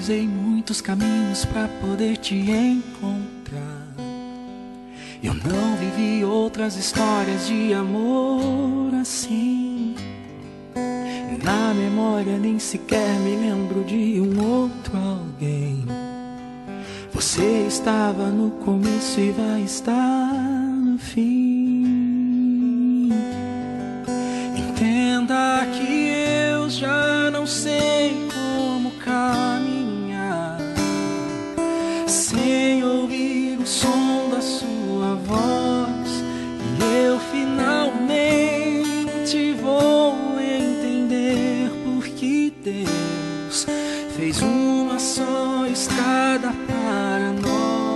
cruzei muitos caminhos pra poder te encontrar. Eu não vivi outras histórias de amor assim. Na memória nem sequer me lembro de um outro alguém. Você estava no começo e vai estar no fim. Entenda que eu já não sei como caminhar sem ouvir o som da sua voz. E eu finalmente vou entender por que Deus fez uma só estrada para nós.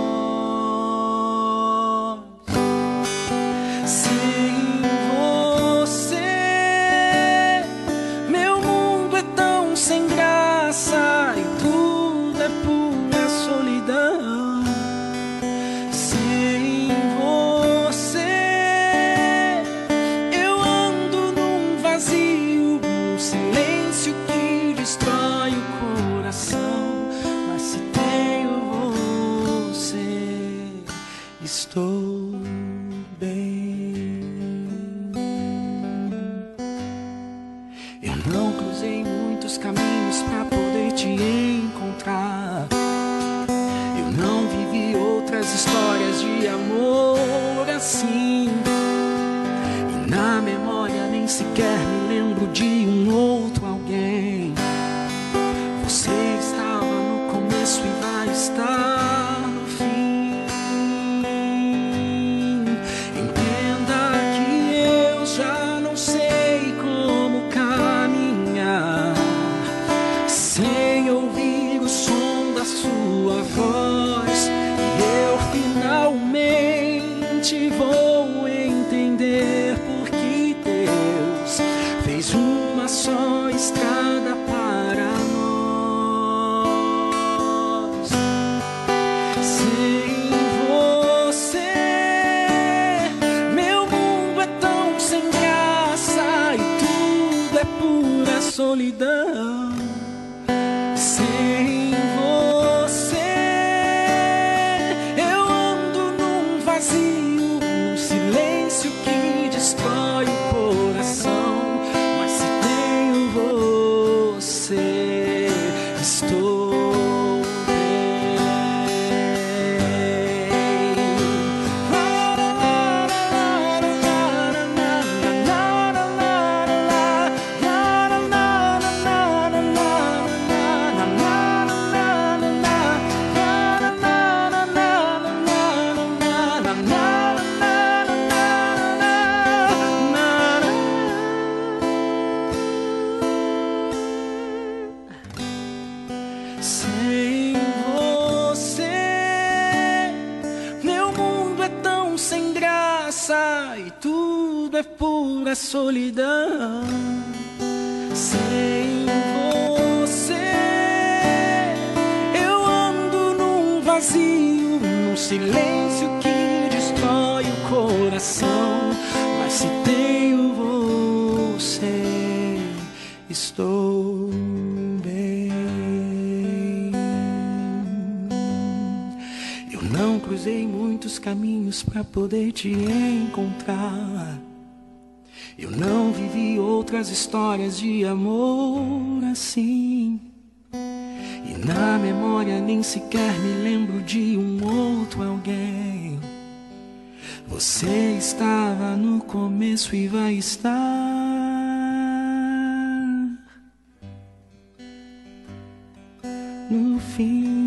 Sem você, meu mundo é tão sem graça e tudo é pura solidão. Sem você, eu ando num vazio, num silêncio que destrói o coração. Mas se tenho você, estou bem. Eu não cruzei muitos caminhos pra poder te encontrar. Eu não vivi outras histórias de amor assim. E na memória nem sequer me lembro de um outro alguém. Você estava no começo e vai estar no fim. Entenda que eu já não sei como caminhar sem ouvir o som da sua voz. E eu finalmente vou entender por que Deus fez uma só estrada para nós. Sem você, meu mundo é tão sem graça e tudo é pura solidão. Sem você, eu ando num vazio, num silêncio que destrói o coração. Mas se tenho você, estou bem. Sem você, meu mundo é tão sem graça e tudo é pura solidão. Sem você, eu ando num vazio, num silêncio que destrói o coração. Mas se tenho você, estou bem. Eu não cruzei muitos caminhos pra poder te encontrar. Eu não vivi outras histórias de amor assim. E na memória nem sequer me lembro de um outro alguém. Você estava no começo e vai estar no fim.